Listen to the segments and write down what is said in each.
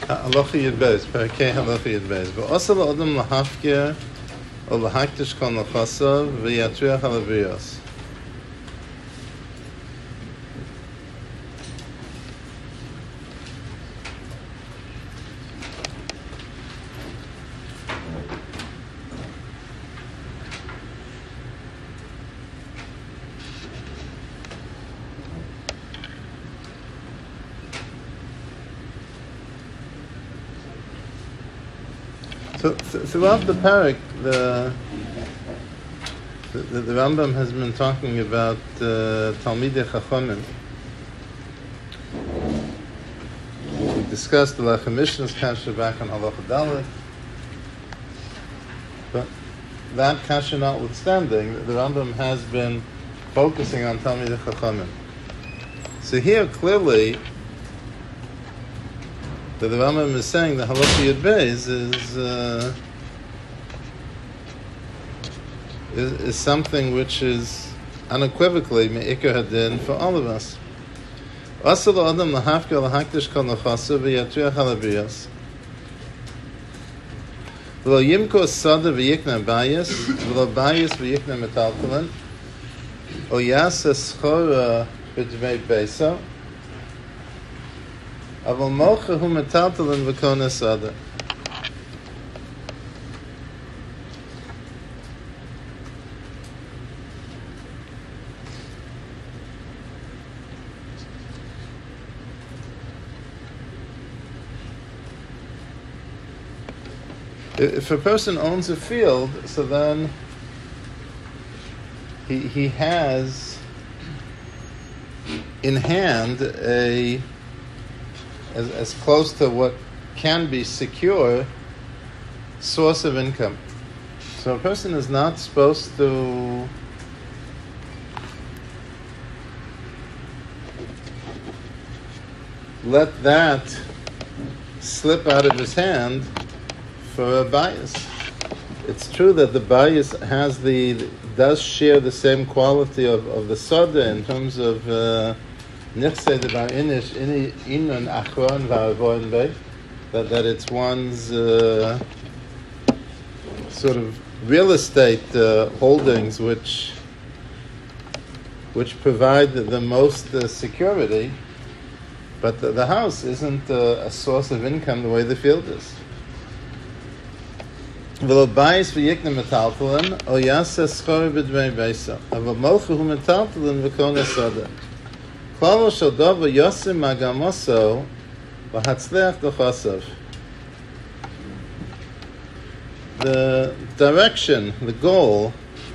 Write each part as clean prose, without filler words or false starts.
Halacha Yud Beis, Perkei Halacha Yud Beis. V'osa la'odam lahafkir o lahaktish kol nechasav v'yatriach al habriyos. So throughout the parak, the Rambam has been talking about Talmidei Chachamim. We discussed the Lechem Mishnah's kasha back on Halacha Dalet, but that kasha notwithstanding, the Rambam has been focusing on Talmidei Chachamim. So here clearly, the Rambam is saying the Halacha Yud Beis is something which is unequivocally me'ikar hadin for all of us. Asal adam lahafkir lahakdish kol nechasav v'yatriach al habriyos. V'lo yimko sada v'yikna bayis, v'lo bayis v'yikna metaltalan, o yasa schora b'dvei beisa, aval mocha hu metaltalan v'kona sada. If a person owns a field, so then he has in hand as close to what can be secure source of income. So a person is not supposed to let that slip out of his hand for a bias. It's true that the bias does share the same quality of the soda in terms of nichse devar inish inon achron v'avoin beit, that it's one's sort of real estate holdings which provide the most security, but the house isn't a source of income the way the field is. V'lo bayis v'yikna metaltalan, o yasa schori b'dvei beisa. Aval mocha hu metaltalan v'kona soda. Klalo shel dova yosim magamoso v'hatzleach dochasav. The direction, the goal,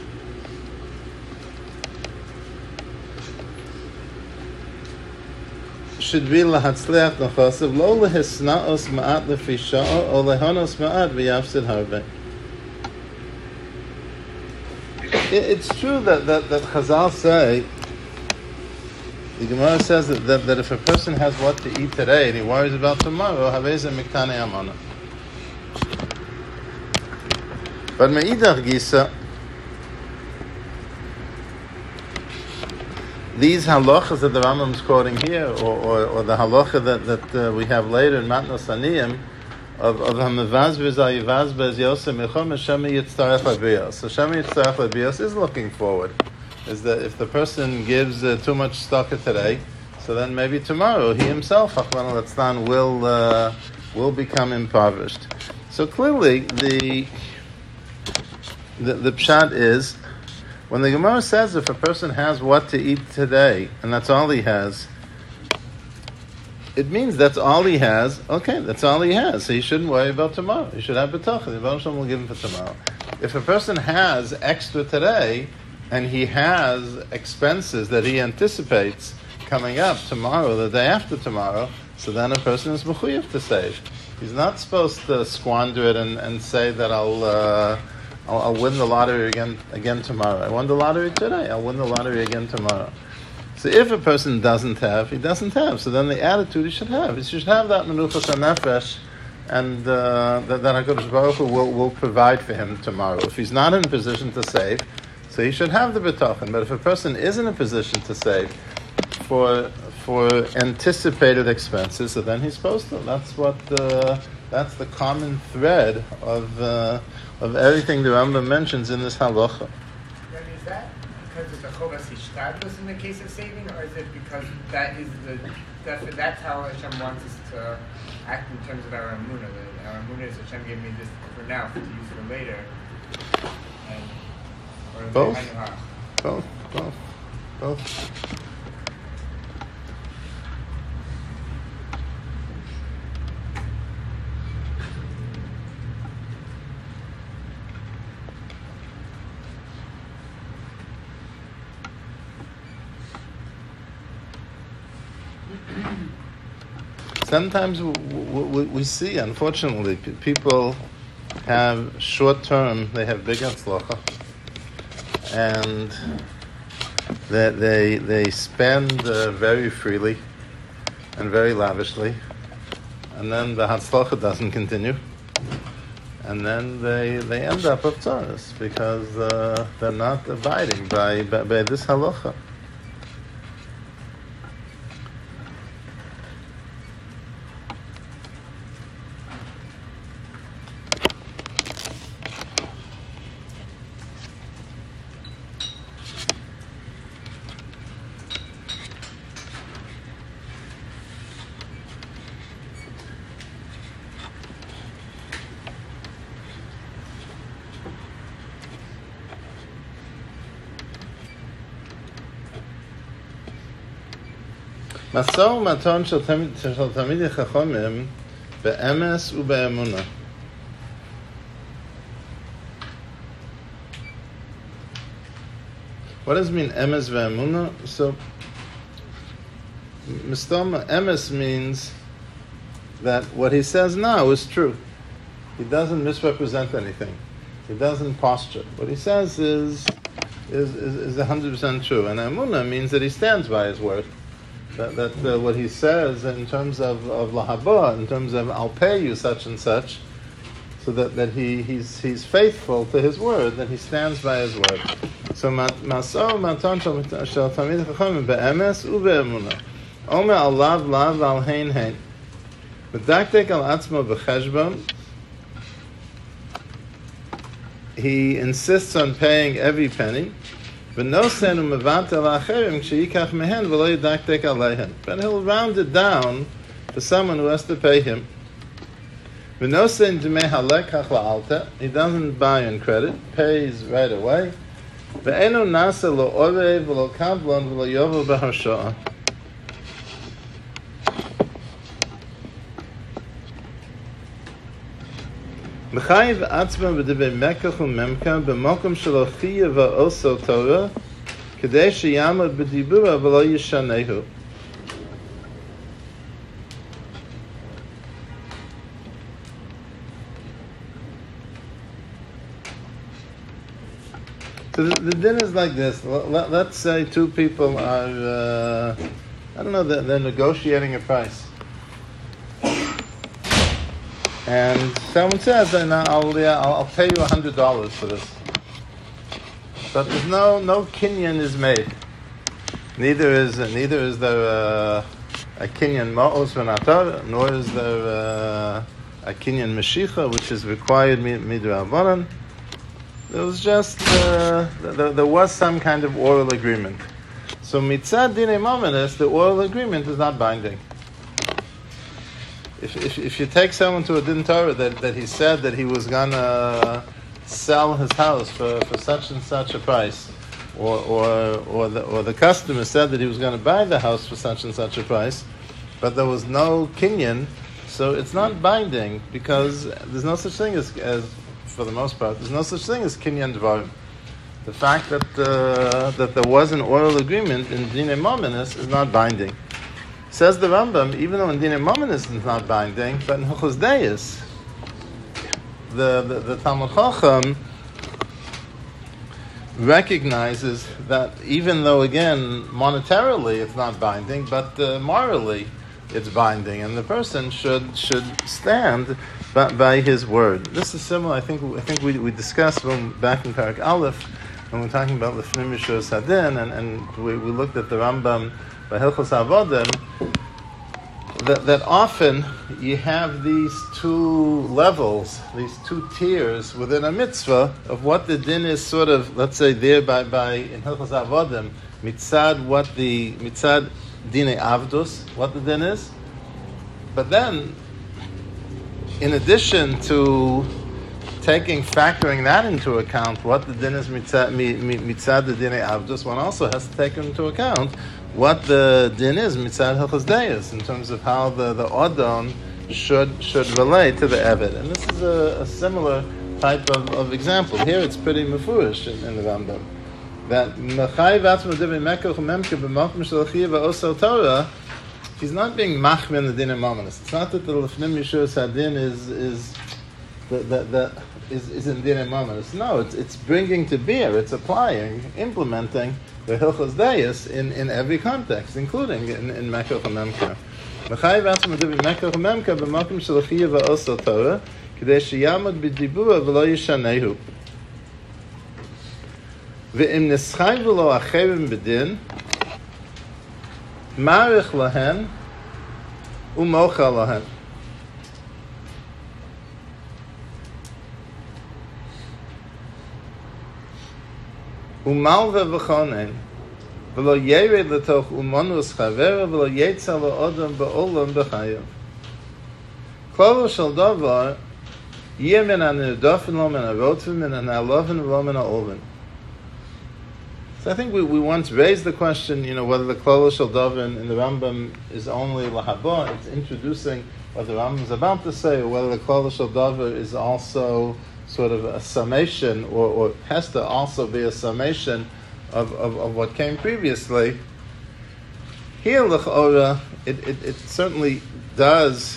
should be lahatzleach dochasav, lo lehisnaos ma'at lefi sha'o, o lehonos ma'at v'yafsid harveh. It's true that Chazal say, the Gemara says that if a person has what to eat today and he worries about tomorrow, haveza miktane amana. But me'idach gisa, these halachas that the Rambam is quoting here, or the halacha that we have later in Matnos Aniyim, of Hamavazbez Ayivazbez Yosem Echom Shemi Yitztarech Labios. So Shemi Yitztarech Labios is looking forward. Is that if the person gives too much tzedakah today, so then maybe tomorrow he himself, Achman al-Atzlan, will become impoverished. So clearly the pshat is, when the Gemara says if a person has what to eat today, and that's all he has, it means that's all he has. Okay, that's all he has. So he shouldn't worry about tomorrow. He should have b'tachon. The Rebbe Shalom will give him for tomorrow. If a person has extra today, and he has expenses that he anticipates coming up tomorrow, the day after tomorrow, so then a person is mechuyev to save. He's not supposed to squander it and say that I'll win the lottery again tomorrow. I won the lottery today. I'll win the lottery again tomorrow. So if a person doesn't have, he doesn't have. So then the attitude he should have. He should have that menuchas hanefesh, and that HaKadosh Baruch Hu will provide for him tomorrow. If he's not in a position to save, so he should have the b'tachon. But if a person is in a position to save, for for anticipated expenses, so then he's supposed to. That's the common thread of everything the Rambam mentions in this halacha. Then is that because of the chovas hishtadlus in the case of saving, or is it because that's how Hashem wants us to act in terms of our emunah? Our emunah is Hashem gave me this for now, to use for later. Both. Sometimes we see, unfortunately, people have short-term, they have big hatzlacha, and they spend very freely and very lavishly, and then the hatzlacha doesn't continue, and then they end up with tzaras because they're not abiding by this halacha. Masau maton shel tamidei chachamim be'emes u'be'emunah. What does it mean, emes ve'emunah? So, mistama, emes means that what he says now is true. He doesn't misrepresent anything. He doesn't posture. What he says is 100% true. And emunah means that he stands by his word. That what he says in terms of lahaba, in terms of I'll pay you such and such, so that he's faithful to his word, that he stands by his word. So mas'o matan shel tamidei chachamim be'emes u'be'emunah. Omer al lav lav al hein hein. Medakdek al atzmo b'cheshbon. He insists on paying every penny. But he'll round it down to someone who has to pay him. He doesn't buy on credit, pays right away. Mechayiv atzma b'dibei mekach u'memka b'mokum shelo chiyah v'oso Torah k'dei sheyamod b'dibura v'lo yishanehu. So the din is like this. Let's say two people are, they're negotiating a price. And someone says, I'll pay you $100 for this. But there's no kinyan is made. Neither is there a kinyan ma'os v'natar, nor is there a kinyan meshicha, which is required midrabanan. There was just there was some kind of oral agreement. So mitzad dinei mamanis, the oral agreement is not binding. If you take someone to a din Torah that he said that he was gonna sell his house for such and such a price, or the customer said that he was going to buy the house for such and such a price, but there was no kinyan, so it's not binding because there's no such thing as for the most part there's no such thing as kinyan dvarim. The fact that there was an oral agreement in dinei mamanis is not binding. Says the Rambam, even though in dinei mamanis is not binding, but in Hilchos Deis, the Talmud Chacham recognizes that even though, again, monetarily it's not binding, but morally it's binding, and the person should stand by his word. This is similar. I think we discussed back in Parak Aleph when we were talking about Lefnim Mishur Sadin, and we looked at the Rambam by Hilchos Avodim, that often you have these two levels, these two tiers within a mitzvah of what the din is sort of, let's say, there by in Hilchos Avodim, mitzad dine avdus, what the din is. But then, in addition to factoring that into account, what the din is mitzad the dine avdus, one also has to take into account what the din is mitzad hilchos deis in terms of how the odon should relate to the eved. And this is a similar type of example. Here it's pretty mefurish in the Rambam that he's not being machmir in the din mamonos. It's not that the lefnim yishur sadin is in din mamonos. No, it's bringing to bear, it's applying, implementing the hilchos deis in every context, including in Mekach HaMemka. Mechayiv atzma divi Mekach HaMemka b'makom shel chiyuv ha'osel Torah k'dei sheyamod b'dibura v'lo yishanehu. Ve'im neschayvu lo acherim b'din marich lahen u'mocha lahen. Umalva v'chonen, v'lo yered l'toch umonus chavera, v'lo yetza l'odam ba'olam b'chayav. Klolo shel davar, yeh min ha'nirdofen lo min ha'rotfen, min ha'na'alofen lo min ha'olven. So I think we once raised the question, whether the Klolo shel davar in the Rambam is only lahaba, it's introducing what the Rambam is about to say, or whether the Klolo shel davar is also sort of a summation, or has to also be a summation of what came previously. Here, l'chora, it certainly does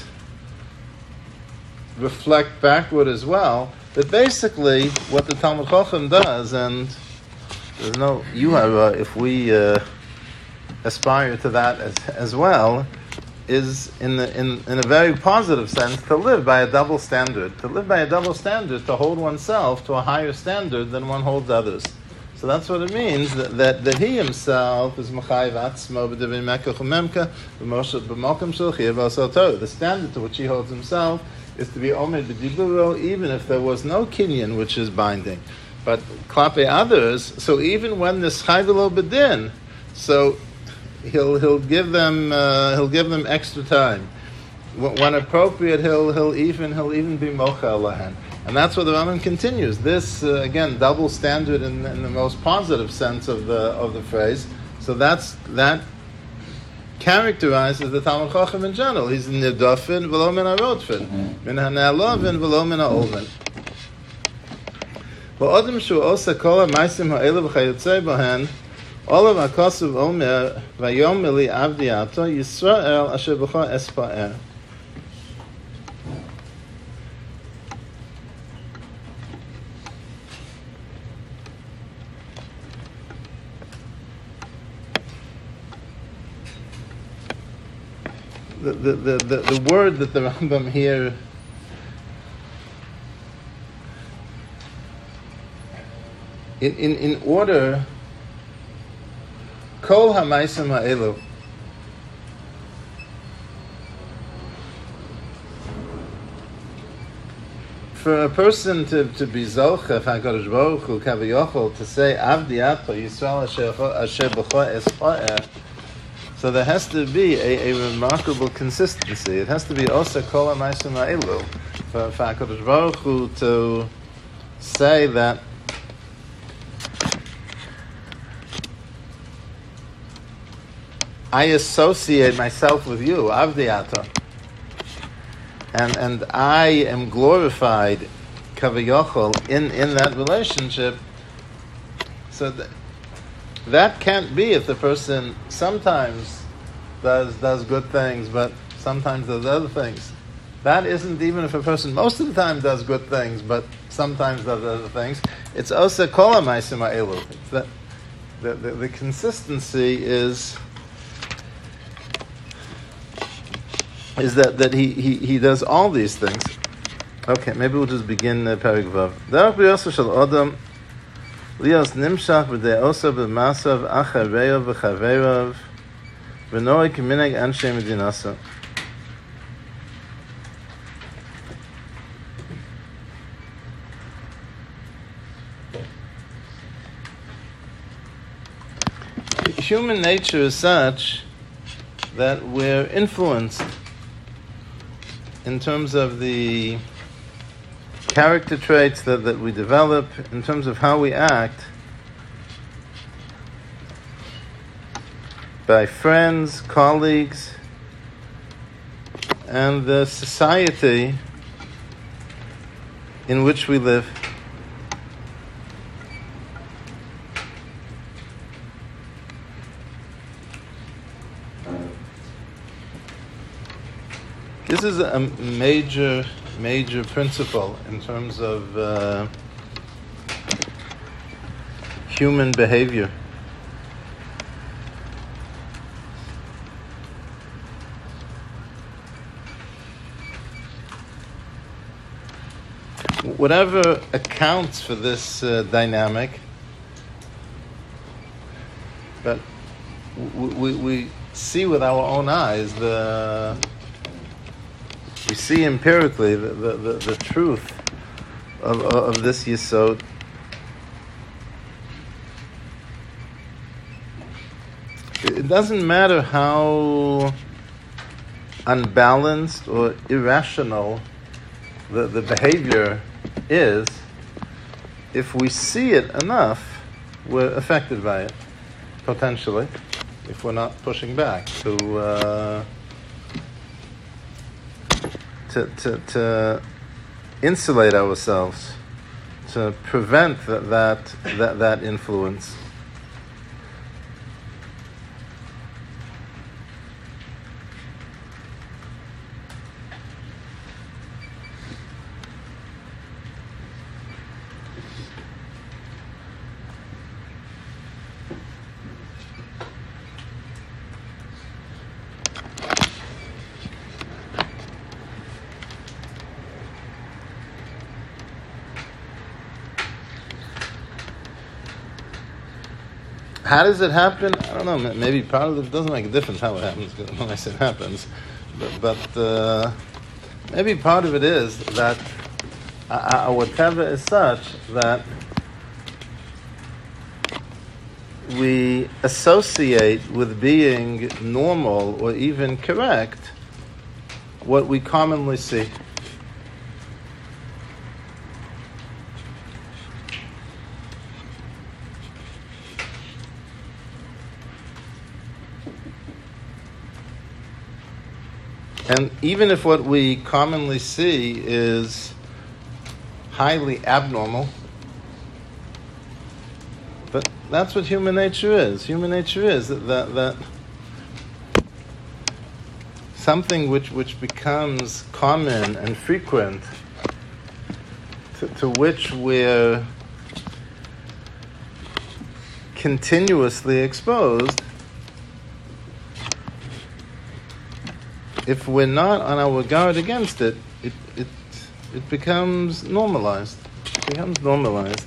reflect backward as well, that basically what the Talmud Chacham does, and there's no yuhara if we aspire to that as well, is in a very positive sense to live by a double standard. To live by a double standard, to hold oneself to a higher standard than one holds others. So that's what it means, that he himself is Mechayiv Atzmo b'divei Mekach HaMemka b'mokum shel chiyuv ha'osel Torah. The standard to which he holds himself is to be omed b'diburo, even if there was no kinyan which is binding. But klape others, so even when there's chayvelo b'din, so he'll give them extra time. When appropriate, he'll even be mocha lahan, and that's what the Rambam continues. This again, double standard in the most positive sense of the phrase. So that characterizes the Talmud Chacham in general. He's nidafin v'lo min harotfin, min hana'alovin v'lo min ha'olvin. V'odem shu osa kol ha'maisim ha'elu v'chayotzei bohen. Olav HaKosuv Omer Vayom Mili Avdi Ato Yisrael Asher B'cha Espa'er. The word that the Rambam here in order Kol ha'maisim ha'elu. For a person to be zocheh, HaKadosh Baruch Hu Kaviyachol, to say Avdi Ato Yisrael Asher B'cha Espa'er, so there has to be a remarkable consistency. It has to be also Kol ha'maisim ha'elu. For HaKadosh Baruch Hu to say that I associate myself with you, Avdiata, and I am glorified, Kaviyachol, in that relationship. So that can't be if the person sometimes does good things, but sometimes does other things. That isn't even if a person most of the time does good things, but sometimes does other things. It's also kol ha'maisim ha'elu. The consistency is that he does all these things. Okay, maybe we'll just begin Perek Vav. Derech b'yosa shel Adam lios nimshach b'dei osa b'masav achareyav v'chaveirav V'noy k'mineg anshe medinasa. Human nature is such that we're influenced in terms of the character traits that we develop, in terms of how we act, by friends, colleagues, and the society in which we live. This is a major principle in terms of human behavior. Whatever accounts for this dynamic, but we see with our own eyes we see empirically the truth of this yesod. It doesn't matter how unbalanced or irrational the behavior is, if we see it enough, we're affected by it, potentially, if we're not pushing back to insulate ourselves, to prevent that influence. How does it happen? I don't know. Maybe part of it doesn't make a difference how it happens when I say it happens, but maybe part of it is that our teva is such that we associate with being normal or even correct what we commonly see. And even if what we commonly see is highly abnormal, but that's what human nature is. Human nature is that something which becomes common and frequent, to which we're continuously exposed, if we're not on our guard against it, it becomes normalized. It becomes normalized.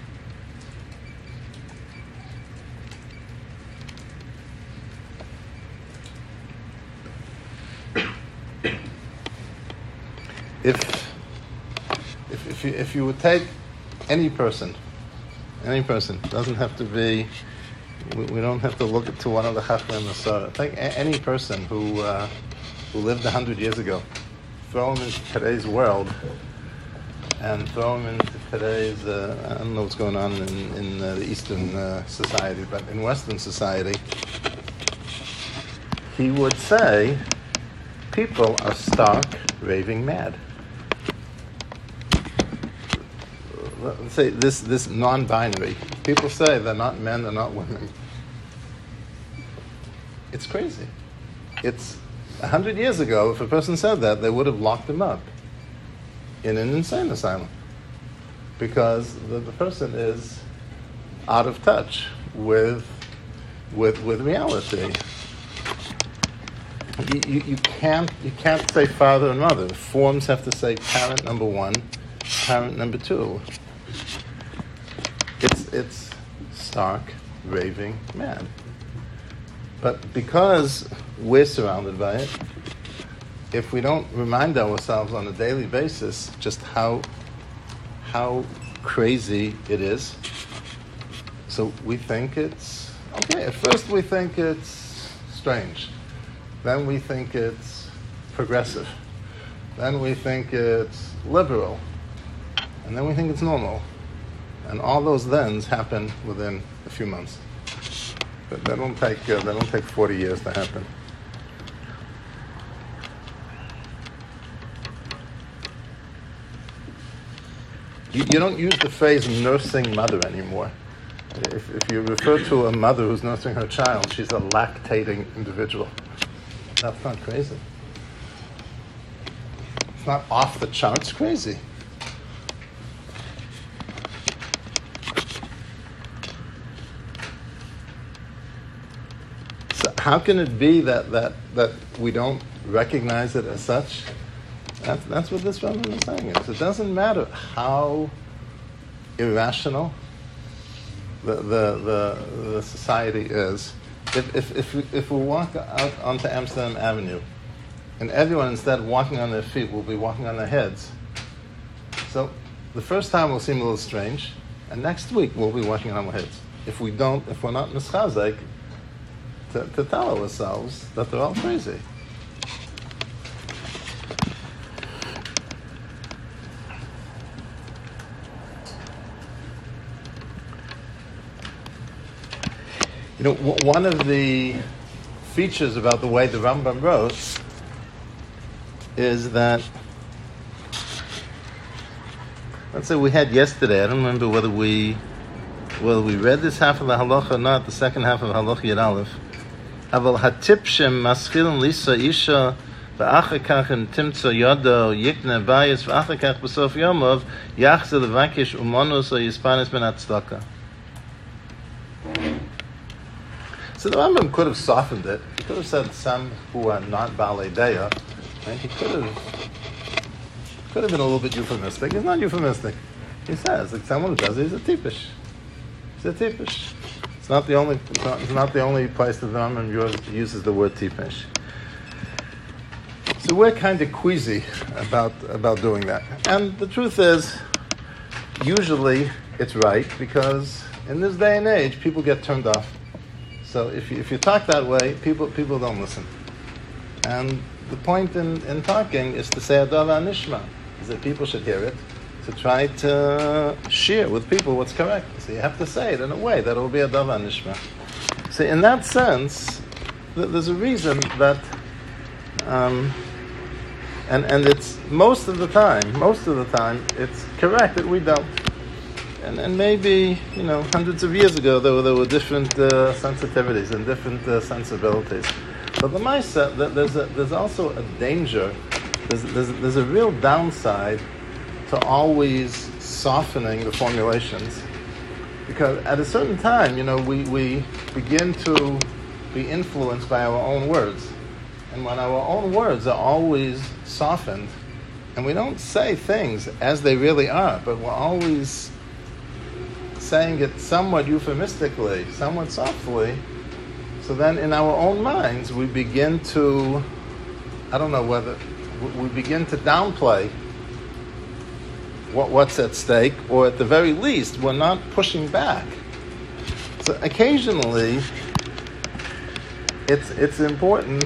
If you would take any person, doesn't have to be. We don't have to look to one of the Chachmei Masora. Take any person who lived 100 years ago, throw him into today's world, and throw him into today's, I don't know what's going on in the Eastern society, but in Western society, he would say, people are stark, raving mad. Let's say this non-binary. People say they're not men, they're not women. It's crazy. It's 100 years ago, if a person said that, they would have locked him up in an insane asylum, because the person is out of touch with reality. You can't say father and mother. Forms have to say parent number one, parent number two. It's stark, raving mad. But because we're surrounded by it, if we don't remind ourselves on a daily basis just how crazy it is, so we think it's okay. At first we think it's strange. Then we think it's progressive. Then we think it's liberal. And then we think it's normal. And all those thens happen within a few months. But they don't take 40 years to happen. You don't use the phrase nursing mother anymore. If you refer to a mother who's nursing her child, she's a lactating individual. That's not crazy. It's not off the charts crazy. So how can it be that we don't recognize it as such? That's what this Rambam is saying. It doesn't matter how irrational the society is. If we walk out onto Amsterdam Avenue, and everyone, instead of walking on their feet, will be walking on their heads. So the first time will seem a little strange, and next week we'll be walking on our heads. If we're not mischazek to tell ourselves that they're all crazy. You know, one of the features about the way the Rambam wrote is that, let's say we had yesterday, I don't remember whether we read this half of the halacha or not, the second half of halacha Yud Aleph. Aval hatipshem maschilin lisa isha v'achar kach in timtza yodo yikne bayis v'achar kach b'sof yomov yachze levakish umonus o yispanis ben atzdaka. So the Rambam could have softened it. He could have said some who are not Balei Deya. Right? He could have been a little bit euphemistic. He's not euphemistic. He says that someone who does it is a tipish. He's a tipish. It's not the only place that the Rambam uses the word tipish. So we're kind of queasy about doing that. And the truth is, usually it's right, because in this day and age, people get turned off. So if you talk that way, people don't listen. And the point in talking is to say Adava Nishma, is that people should hear it, to try to share with people what's correct. So you have to say it in a way that it will be Adava Nishma. So in that sense, there's a reason that, and it's most of the time, it's correct that we don't. And maybe, hundreds of years ago, there were different sensitivities and different sensibilities. But the Maisa, there's also a danger. There's a real downside to always softening the formulations, because at a certain time, we begin to be influenced by our own words, and when our own words are always softened, and we don't say things as they really are, but we're always saying it somewhat euphemistically, somewhat softly, so then in our own minds we begin to, we begin to downplay what's at stake, or at the very least, we're not pushing back. So occasionally, it's important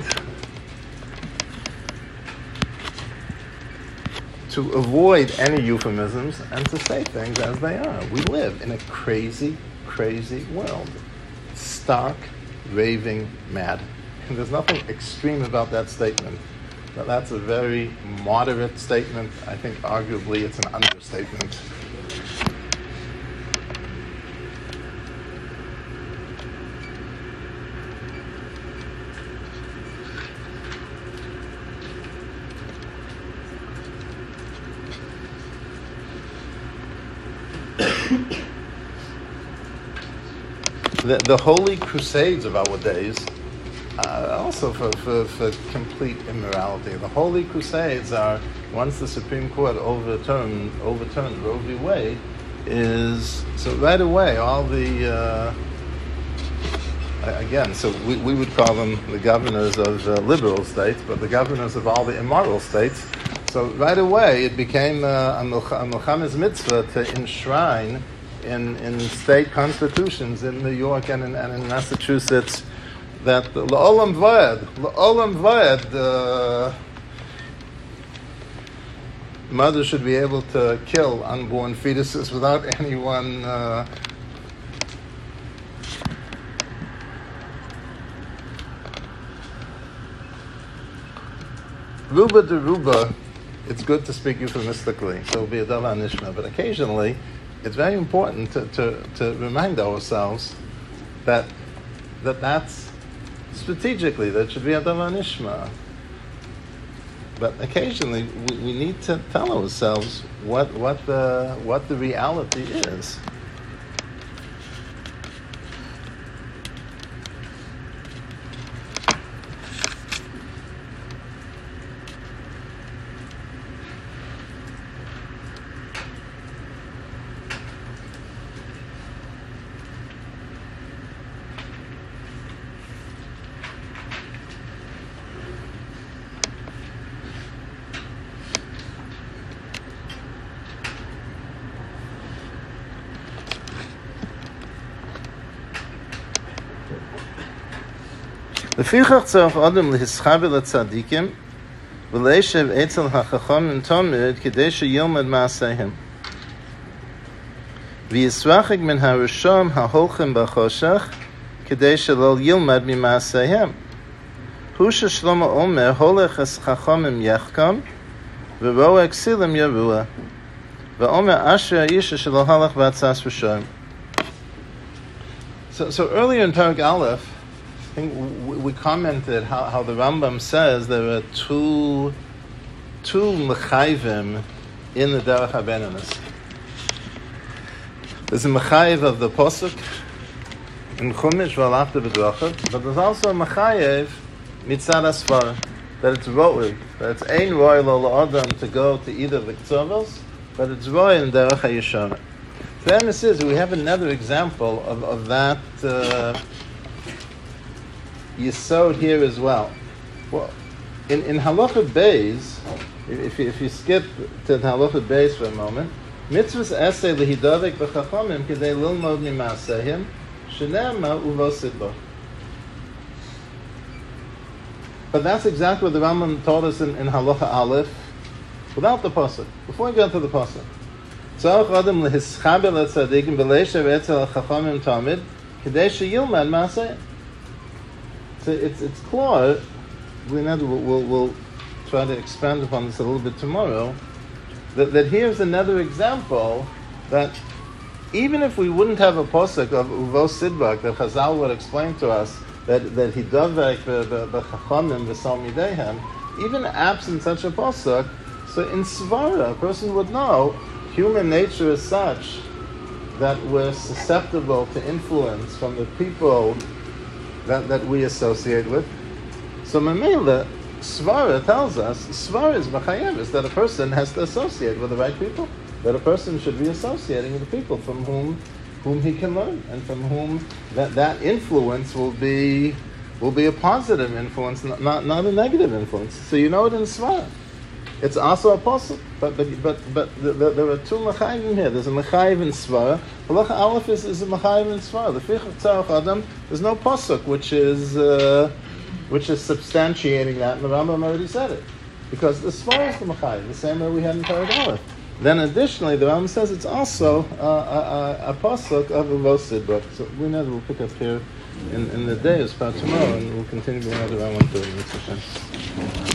to avoid any euphemisms and to say things as they are. We live in a crazy, crazy world. Stark, raving mad. And there's nothing extreme about that statement. But that's a very moderate statement. I think arguably it's an understatement. The holy crusades of our days, also for complete immorality. The holy crusades are, once the Supreme Court overturned Roe v. Wade, is so right away all the again, so we would call them the governors of liberal states, but the governors of all the immoral states. So right away it became a Milchames mitzvah to enshrine in state constitutions in New York and in Massachusetts that L'olam Vayed, mothers should be able to kill unborn fetuses without anyone Ruba de Ruba, it's good to speak euphemistically, so it'll be a Davar Nishma, but occasionally it's very important to remind ourselves that's strategically, that should be a Davar Nishma. But occasionally we need to tell ourselves what the reality is. לפיכך צריך אדם להסחבר לצדיקים ולשב אצל החכמים תמיד כדי שילמד מעשיהם. וישרחק מן הרשעים ההולכים בחושך כדי שלא ילמד ממעשיהם. הוא ששלמה אומר הולך חכמים יחכם ורואה כסילים ירוע. ואומר אשרי האיש שלא הלך בעצת רשעים. So earlier in Perek Aleph, I think we commented how the Rambam says there are two mechayvim in the Derech HaBeinanos. There's a mechayev of the posuk in Chumash v'alachta b'drachav, but there's also a mechayev mitzad asfar, that it's ro'ig, that it's ein ro'y lo la'adam to go to either of the k'tzavos, but it's ro'y in Derech HaYeshana. So then this is, we have another example of that Yesod here as well. Well, in Halacha Beis, if you skip to Halacha Beis for a moment, mitzvahs esay lehidavek b'chachamim k'dei lilmod mimasehim shenema uvo sidba. But that's exactly what the Rambam taught us in Halacha Aleph, without the pasuk. Before we get to the pasuk, tzarich adam lehischaber letzadikim v'leishav etzel chachamim tamid k'dei sheyilmad maasehim. So it's clear. We'll try to expand upon this a little bit tomorrow. That here's another example that even if we wouldn't have a posuk of Uvo Sidbak that Chazal would explain to us that he davek b'chachamim v'salmidehem, even absent such a posuk, so in Svara a person would know human nature is such that we're susceptible to influence from the people that we associate with. So Mamela, Svara tells us, Svara is Machayev, that a person has to associate with the right people. That a person should be associating with the people from whom he can learn, and from whom that influence will be a positive influence, not a negative influence. So you know it in Svara. It's also a posuk, but there are two mechayim here. There's a mechayiv in Svara. Halacha Aleph is a mechayiv in Svara. The Fichach Tzarech Adam, there's no posuk which is substantiating that, and the Rambam already said it, because the Svara is the mechayiv, the same way we had in Perek Aleph. Then additionally, the Rambam says it's also a pasuk of Uvo Sidbak. So we'll pick up here in the day as part tomorrow, and we'll continue going on around 1:30.